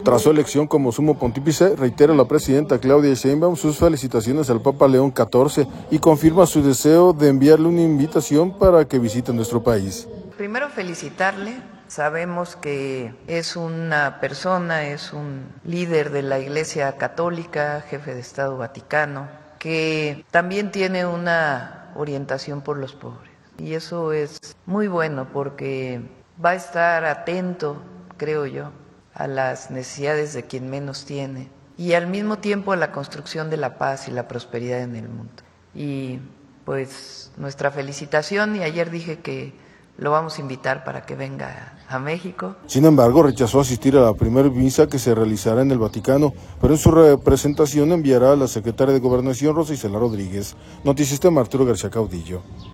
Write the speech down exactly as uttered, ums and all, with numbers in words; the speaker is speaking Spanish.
Tras su elección como sumo pontífice, reitera la presidenta Claudia Sheinbaum sus felicitaciones al Papa León catorce y confirma su deseo de enviarle una invitación para que visite nuestro país. Primero felicitarle, sabemos que es una persona, es un líder de la Iglesia Católica, jefe de Estado Vaticano, que también tiene una orientación por los pobres. Y eso es muy bueno porque va a estar atento, creo yo, a las necesidades de quien menos tiene y al mismo tiempo a la construcción de la paz y la prosperidad en el mundo. Y pues nuestra felicitación, y ayer dije que lo vamos a invitar para que venga a México. Sin embargo, rechazó asistir a la primera misa que se realizará en el Vaticano, pero en su representación enviará a la secretaria de Gobernación, Rosa Isela Rodríguez. Noticias de Arturo García Caudillo.